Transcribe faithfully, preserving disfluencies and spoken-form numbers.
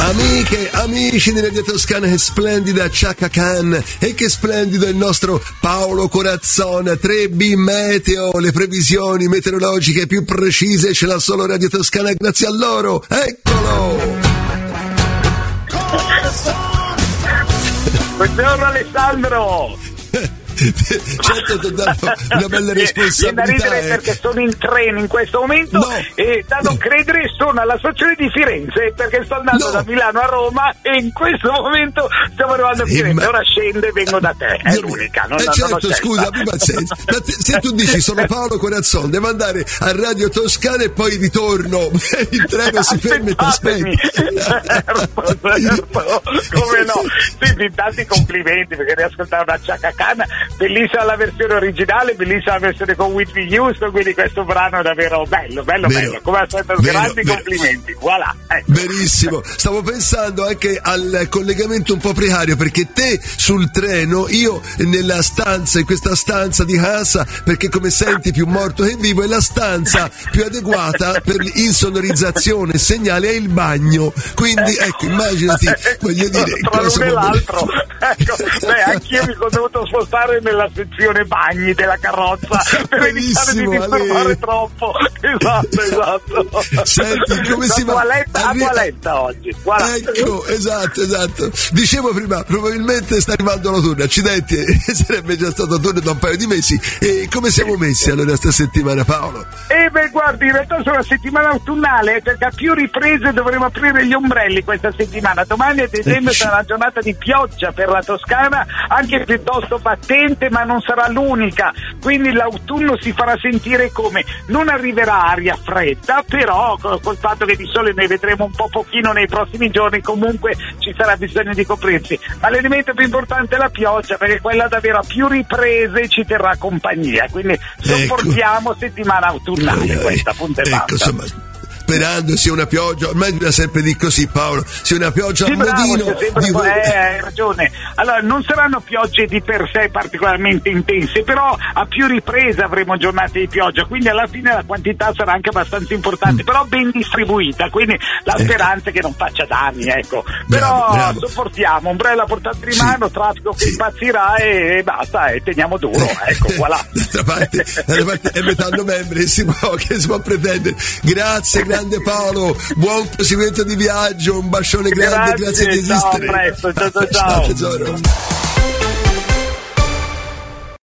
Amiche, amici di Radio Toscana, che splendida Chaka Khan e che splendido il nostro Paolo Corazzon. tre B Meteo, le previsioni meteorologiche più precise ce l'ha solo Radio Toscana, grazie a loro. Eccolo! Buongiorno Alessandro! Certo, ti ho dato una bella responsabilità. Viene da ridere eh. perché sono in treno in questo momento no. e da non credere sono alla stazione di Firenze perché sto andando no. da Milano a Roma e in questo momento stiamo arrivando a Firenze. Ma... ora scendo e vengo da te, è l'unica. Non, eh non, certo, non scusa, abbi pazienza. Ma te, se tu dici sono Paolo Corazzon, devo andare a Radio Toscana e poi ritorno. Il treno si ferma e ti aspetta. Certo, certo. Come no? Senti, tanti complimenti perché devi ascoltare una Chaka Khan. Bellissima la versione originale, bellissima la versione con Whitney Houston, quindi questo brano è davvero bello, bello, vero, bello. Come al solito, grandi vero. complimenti. Voilà. Ecco. Verissimo. Stavo pensando anche al collegamento un po' precario perché te sul treno, io nella stanza, in questa stanza di casa, perché come senti più morto che vivo, è la stanza più adeguata per l'insonorizzazione, il segnale è il bagno. Quindi ecco, immaginati, voglio dire, tra l'uno e l'altro. Ecco, beh, anch'io mi sono dovuto spostare nella sezione bagni della carrozza per evitare di disturbare troppo. Esatto, esatto. Senti, come la si va? Toaletta, Arri- a toaletta oggi. Guarda. Ecco, esatto, esatto. Dicevo prima, probabilmente sta arrivando l'autunno, accidenti, sarebbe già stato autunno da un paio di mesi. E come siamo messi allora sta settimana, Paolo? Eh beh, guardi, in realtà sono una settimana autunnale, perché a più riprese dovremo aprire gli ombrelli questa settimana. Domani, ad esempio, sarà una giornata di pioggia per la Toscana, anche piuttosto battente, ma non sarà l'unica, quindi l'autunno si farà sentire come non arriverà aria fredda, però col fatto che di sole ne vedremo un po' pochino nei prossimi giorni, comunque ci sarà bisogno di coprirsi, ma l'elemento più importante è la pioggia, perché quella davvero a più riprese ci terrà compagnia, quindi sopportiamo ecco. settimana autunnale, eh, questa punta e ecco, basta. Insomma, sperando sia una pioggia, ormai bisogna sempre dire così, Paolo, sia una pioggia sì, a modino bravo, di... eh, hai ragione. Allora, non saranno piogge di per sé particolarmente intense, però a più riprese avremo giornate di pioggia, quindi alla fine la quantità sarà anche abbastanza importante, mm. però ben distribuita, quindi la ecco. speranza è che non faccia danni, ecco. Bravo, però bravo. sopportiamo, ombrella portata in sì. mano, traffico che sì. impazzirà e, e basta, e teniamo duro, ecco, voilà. D'altra parte, d'altra parte è metà novembre, si può, che si può pretendere. Grazie, grande Paolo. Buon proseguimento di viaggio, un bacione grande, grazie, grazie di esistere. Ciao, a presto, ciao ciao ciao. Ciao tesoro.